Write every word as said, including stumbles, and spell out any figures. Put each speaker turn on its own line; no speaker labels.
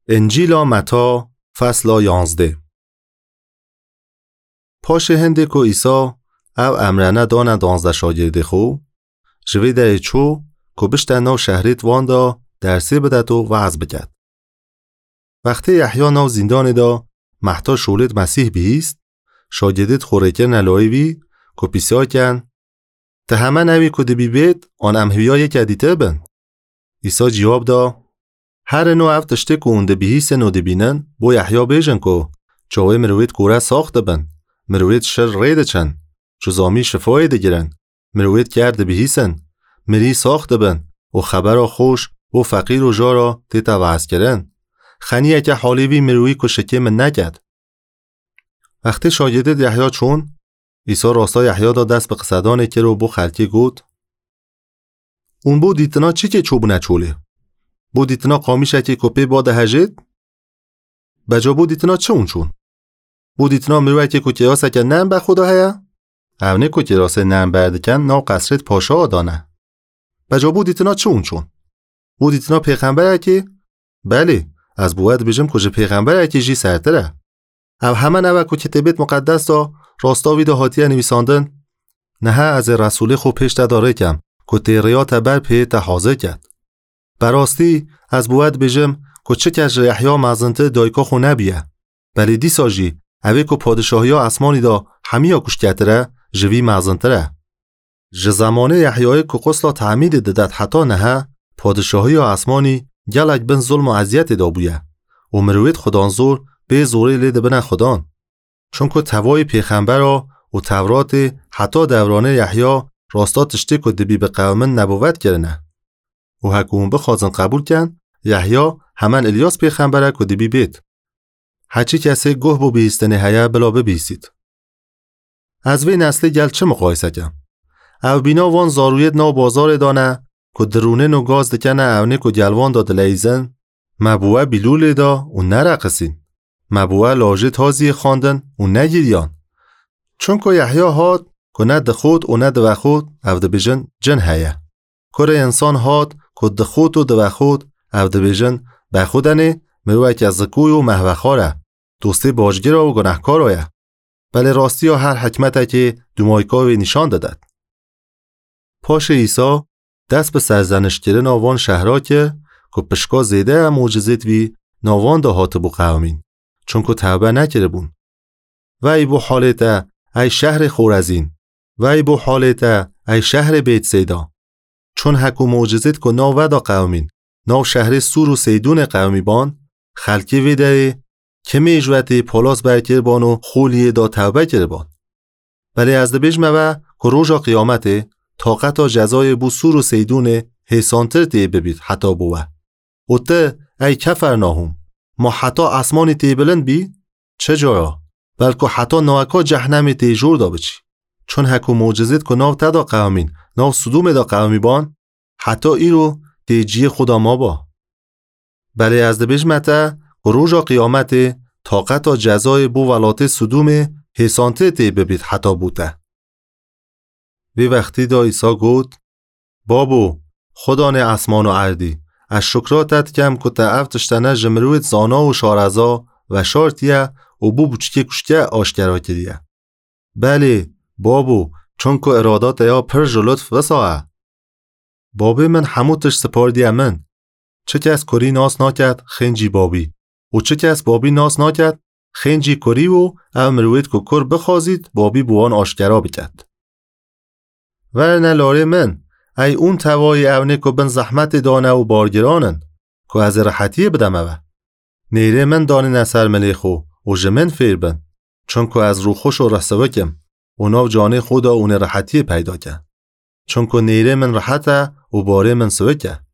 انجیل متی فصل یازده. پاش هنده که ایسا او امرانه دانه دانزده شاگرده خو جوی در چو که بشتن نو شهریت واندا درسی بدد و وعظ بکد. وقتی یحیی نو زندان دا محتا شولید مسیح بیست شاگردت خوریکر نلایوی که پیسیا کن ته همه نوی که دبی بید آن امهویا یک ادیته بند. ایسا جواب دا هر نو اف تشته که اونده بیهیس نو دبینن بو یحیی بیجن که چاوی مروید کوره ساخته بند مروید شر ریده چن چوزامی شفای دگیرن مروید کرده بیهیسن مری ساخته بند و خبر خوش و فقیر و جارا تیتا وعظ کرن خنیه که حالیوی مروی که شکم نکد. وقتی شاگردت یحیی چون ایسا راستا یحیی دا دست به قصدانه که رو بو خلکی گود اون بو دیتنا چی که چوب نچوله؟ بو دیتنا قامیشه که کپی باده هجید؟ بجا بو دیتنا چه اون چون؟ بو دیتنا مروی که که یاسه که نم به خدا هیا؟ اونه که راسه نم بردکن نا قصرت پاشا آدانه. بجا بو دیتنا چه اون چون؟ بو دیتنا پیغمبره که؟ بله از بوید بجم کجا پیغمبره که جی سرتره. او همه نوه که کتبیت مقدس دا راستاوی دا حاتیه نویساندن نه از رسول خوب پیش داره کم که تیریات بر پیت حاضر کرد. براستی از بوید بجم که چه کش یحیی مزنته دایکا خو نبیه بلی دی ساجی اوی که پادشاهی ها اسمانی دا همیا کش کتره جوی مزنتره. ج زمانه یحیی که قسلا تعمید ددد حتی نه پادشاهی ها اسمانی گلک بن ظلم و عذیت دا بویه و مروید خدانزور به زوری لیده بنه خدان چون که توای پیغمبر و تورات حتی دورانه یحیی راستا تشتی که دبی به قومن نبوت کرنه و حکوم بخوازن قبول کن یحیی همان الیاس پیغمبره که دبی بیت هرچی کسی گوه بو بیستنه هیا بلا ببیسید. از وی نسل گل چه مقایسه کن؟ او بینا وان زارویت نو بازار دانه که درونه نو گاز دکنه اونه که گلوان داد لیزن مبوه بیلول دا و نرقصین مبوه لاجه تازی خواندن و نگیریان چون که یحیی هاد که نه دخود و نه دوخود او دبیجن جن هیه کره انسان هاد که دخود و دوخود او دبیجن بخودنه مروه که از زکوی و محوخاره دوستی باجگیر و گناهکار آیه بله راستی ها هر حکمته که دومایکاوی نشان دادد. پاش ایسا دست به سرزنش کرن آوان شهرها که که پشکا زیده موجزید وی ناوان دا هات بو قومین چون که توبه نکره بون. وی بو حالته ای شهر خورزین وی بو حالته ای شهر بیت سیدا چون حکو موجزید که ناو دا قومین ناو شهر سور و سیدون قومی بان خلکی ویده که میجوتی پالاس برکر بان و خولیه دا توبه کره بان. ولی از دبیج موه که روژا قیامته طاقتا جزای بو سور و سیدون حسانتر تی ببید حتی بوه و ته ای کفر ناهم ما حتی اسمانی تی بلند بی؟ چه جایا؟ بلکه حتی ناکا جهنمی تی جور دا بچی چون حکو موجزید که ناو تدا قومین ناو صدوم دا قومی بان حتی ای رو تی جی خدا ما با. بله از دبیج مته که روژا قیامت طاقتا جزای بو ولات صدوم حسانتر تی ببید حتی بوده. وی وقتی دا ایسا گود بابو خدا نه اسمان و اردی از شکراتت کم که تا افتشتنه جمرویت زانا و شارزا و شارتیه و بو بچکی کشکه آشکرا کریه. بله بابو چون که ارادات یا پر جلوت وساعه. بابی من هموتش سپاردیه من چه کس کری ناس ناکد خنجی بابی و چه کس بابی ناس ناکد خنجی کری و امرویت که کر بخوازید بابی بوان آشکرا بکد. ورنه لاره من ای اون توای اونه که بن زحمت دانه و بارگرانن که از راحتی بدمه نیره من دانه نصر ملیخو و جمن فیر بن چون که از رو خوش و رسوکم اونا و جانه خدا اون راحتی پیدا کن چون که نیره من راحته و باره من سوکه.